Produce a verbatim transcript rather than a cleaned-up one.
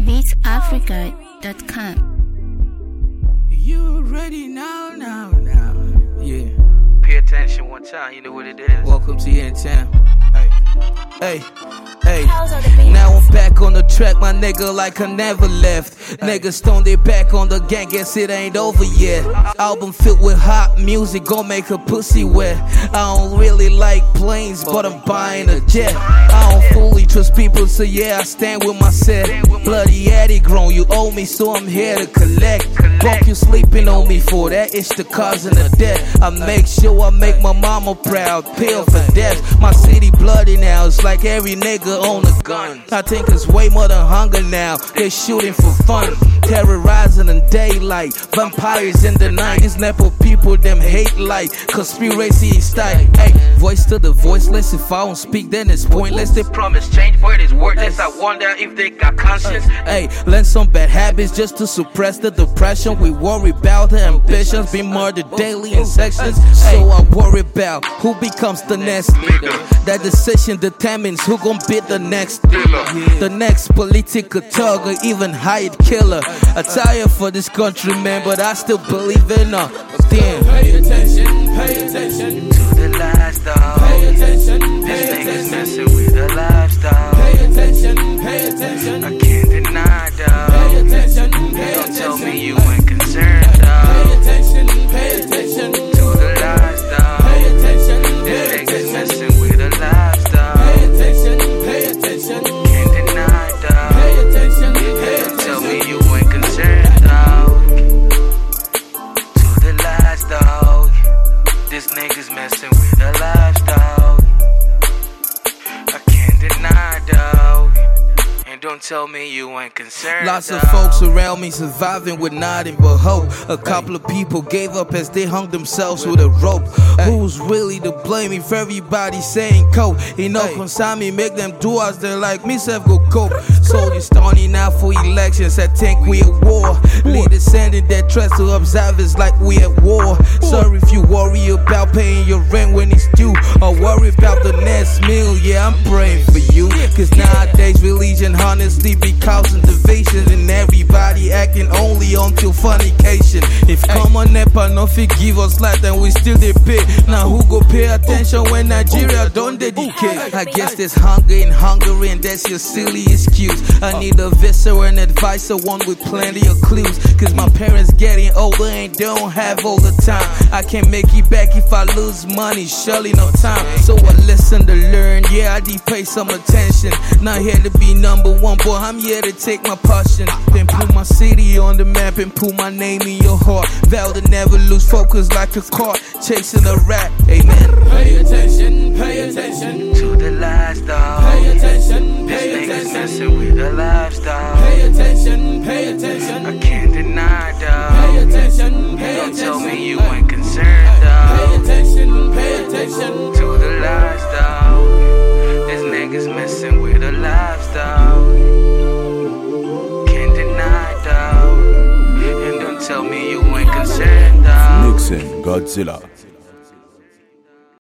beats africa dot com. You already know, now, now. Yeah. Pay attention one time, you know what it is. Welcome to Yen Town. Hey, hey, hey. Now I'm back on the track, my nigga, like I never left. Niggas stoned it back on the gang, guess it ain't over yet. Album filled with hot music, gon' make a pussy wet. I don't really like planes, but I'm buying a jet. I don't fully trust people, so yeah, I stand with my set. Bloody Addy grown, you owe me, so I'm here to collect. Fuck you sleeping on me for that, it's the causing of death. I make sure I make my mama proud, pill for death. My city bloody now, it's like every nigga own a gun. I think it's way more than hunger now, they're shooting for fun. Terrorizing in daylight, vampires in the night. These nepo people, them hate like conspiracy style. Hey, voice to the voiceless, if I don't speak then it's pointless. They Promise change, but it's worthless. I wonder if they got conscience. Hey, learn some bad habits just to suppress the depression. We worry about the ambitions, be murdered daily in sections. So I worry about who becomes the next leader. That decision determines who gon' be the next dealer, the next political thug or even hired killer. I tired for this country, man, but I still believe in her. Damn. Pay attention, pay attention To the lifestyle. Pay attention, This pay nigga's attention messing with the lifestyle. Pay attention, pay attention I can't deny, Pay dawg. attention, pay Don't tell attention me you ain't concerned, Pay dawg. attention, pay attention To the lifestyle. Pay attention, This pay nigga's attention messing with the lifestyle. Pay attention, pay attention Can't deny, dawg. Pay attention, pay Don't tell attention me you ain't concerned, dawg. To the lifestyle. This nigga's messing with the lifestyle. I can't deny, dawg. And don't tell me you ain't concerned. Lots of dawg. folks around me surviving with nothing but hope. A couple of people gave up as they hung themselves with a rope. Who's really to blame if everybody saying cope? You know, consign me, make them do us, they're like me, self go cope. Soldiers starting out for elections, I think we at war. Leaders sending their threats to observers like we at war. Sorry if you worry about paying your rent when it's due, or worry about the next meal, yeah, I'm praying for you. Cause nowadays religion honestly be causing divisions, and everybody acting only until fornication. If common nepa no forgive us like then we still they pay. Now who go pay attention when Nigeria don't dedicate? I guess there's hunger in Hungary and that's your silly excuse. I need a visa or an advisor, one with plenty of clues. Cause my parents getting older and don't have all the time. I can't make it back if I lose money, surely no time. So I listen to learn, yeah I did pay some attention. Not here to be number one, boy, I'm here to take my passion. Then put my city on the map and put my name in your heart. Vow to never lose focus like a car chasing a rat, amen. Pay attention, pay attention To the lifestyle. Pay attention, This pay nigga's attention messing with the lifestyle. Pay attention, pay attention I can't deny, Pay dawg. attention, pay Don't tell me attention you ain't concerned, Pay dawg. attention, pay attention To the lifestyle. This nigga's messing with the lifestyle. Can't deny, dawg. And don't tell me you ain't concerned, dawg. Mixing Godzilla.